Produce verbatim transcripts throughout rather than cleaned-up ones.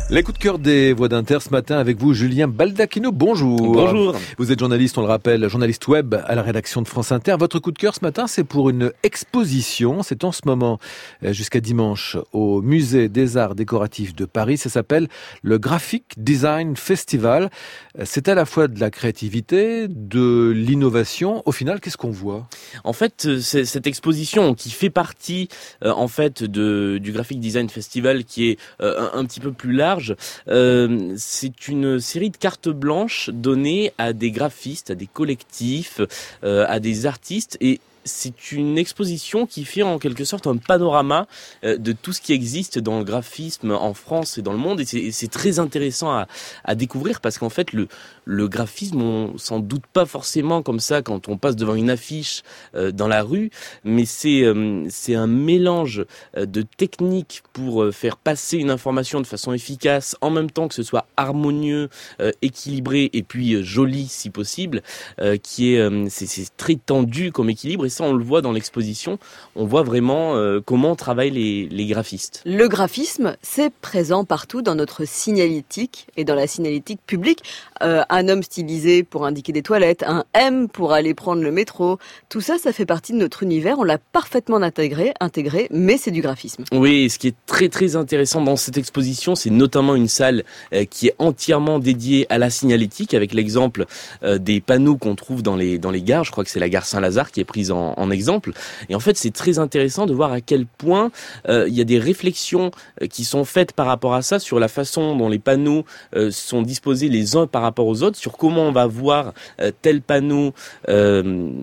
Les coups de cœur des Voix d'Inter ce matin avec vous, Julien Baldacchino. Bonjour. Bonjour. Vous êtes journaliste, on le rappelle, journaliste web à la rédaction de France Inter. Votre coup de cœur ce matin, c'est pour une exposition. C'est en ce moment, jusqu'à dimanche, au Musée des Arts Décoratifs de Paris. Ça s'appelle le Graphic Design Festival. C'est à la fois de la créativité, de l'innovation. Au final, qu'est-ce qu'on voit ? En fait, c'est cette exposition qui fait partie, euh, en fait, de, du Graphic Design Festival, qui est euh, un, un petit peu plus large. Euh, c'est une série de cartes blanches données à des graphistes, à des collectifs, euh, à des artistes, et c'est une exposition qui fait en quelque sorte un panorama de tout ce qui existe dans le graphisme en France et dans le monde, et c'est, c'est très intéressant à, à découvrir parce qu'en fait le, le graphisme, on s'en doute pas forcément comme ça quand on passe devant une affiche euh, dans la rue, mais c'est, euh, c'est un mélange de techniques pour faire passer une information de façon efficace, en même temps que ce soit harmonieux, euh, équilibré et puis euh, joli si possible, euh, qui est, euh, c'est, c'est très tendu comme équilibre, et ça on le voit dans l'exposition, on voit vraiment euh, comment travaillent les, les graphistes. Le graphisme, c'est présent partout dans notre signalétique et dans la signalétique publique. Euh, un homme stylisé pour indiquer des toilettes, un M pour aller prendre le métro, tout ça, ça fait partie de notre univers, on l'a parfaitement intégré, intégré, mais c'est du graphisme. Oui, et ce qui est très très intéressant dans cette exposition, c'est notamment une salle euh, qui est entièrement dédiée à la signalétique, avec l'exemple euh, des panneaux qu'on trouve dans les, dans les gares. Je crois que c'est la gare Saint-Lazare qui est prise en En, exemple. Et en fait, c'est très intéressant de voir à quel point euh, il y a des réflexions euh, qui sont faites par rapport à ça, sur la façon dont les panneaux euh, sont disposés les uns par rapport aux autres, sur comment on va voir euh, tel panneau euh,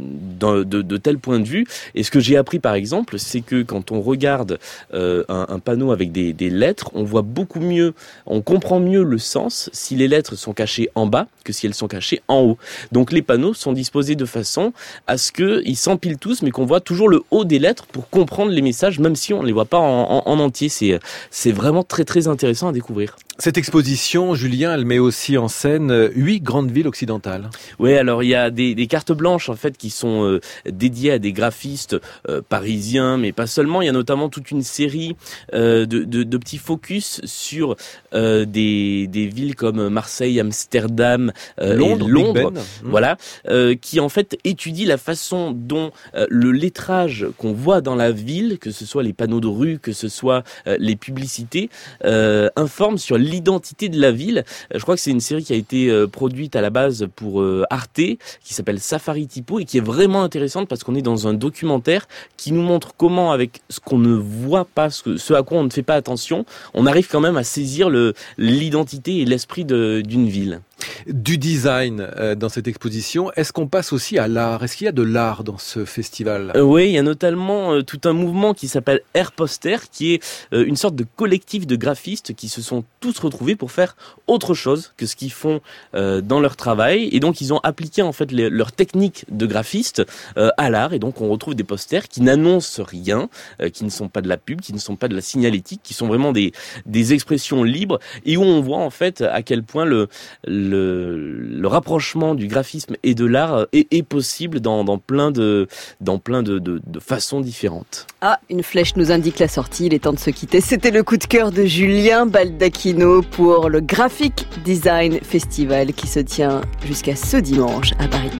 de, de, de tel point de vue. Et ce que j'ai appris, par exemple, c'est que quand on regarde euh, un, un panneau avec des, des lettres, on voit beaucoup mieux, on comprend mieux le sens si les lettres sont cachées en bas que si elles sont cachées en haut. Donc les panneaux sont disposés de façon à ce qu'ils s'empilent tous, mais qu'on voit toujours le haut des lettres pour comprendre les messages, même si on ne les voit pas en, en, en entier. C'est, c'est vraiment très très intéressant à découvrir. Cette exposition, Julien, elle met aussi en scène huit grandes villes occidentales. Oui, alors il y a des, des cartes blanches en fait qui sont euh, dédiées à des graphistes euh, parisiens, mais pas seulement. Il y a notamment toute une série euh, de, de, de petits focus sur euh, des, des villes comme Marseille, Amsterdam, euh, Londres, et Londres, Ben. voilà, euh, qui en fait étudient la façon dont euh, le lettrage qu'on voit dans la ville, que ce soit les panneaux de rue, que ce soit euh, les publicités, euh, informe sur l'identité de la ville. Je crois que c'est une série qui a été euh, produite à la base pour euh, Arte, qui s'appelle Safari Typo, et qui est vraiment intéressante parce qu'on est dans un documentaire qui nous montre comment, avec ce qu'on ne voit pas, ce, que, ce à quoi on ne fait pas attention, on arrive quand même à saisir le, l'identité et l'esprit de, d'une ville. Du design euh, dans cette exposition, est-ce qu'on passe aussi à l'art ? Est-ce qu'il y a de l'art dans ce festival ? euh, Oui, il y a notamment euh, tout un mouvement qui s'appelle Air Poster, qui est euh, une sorte de collectif de graphistes qui se sont tous retrouvés pour faire autre chose que ce qu'ils font euh, dans leur travail, et donc ils ont appliqué en fait les, leur technique de graphiste euh, à l'art, et donc on retrouve des posters qui n'annoncent rien, euh, qui ne sont pas de la pub, qui ne sont pas de la signalétique, qui sont vraiment des, des expressions libres, et où on voit en fait à quel point le, le Le, le rapprochement du graphisme et de l'art est, est possible dans, dans plein, de, dans plein de, de, de façons différentes. Ah, une flèche nous indique la sortie, il est temps de se quitter. C'était le coup de cœur de Julien Baldacchino pour le Graphic Design Festival qui se tient jusqu'à ce dimanche à Paris.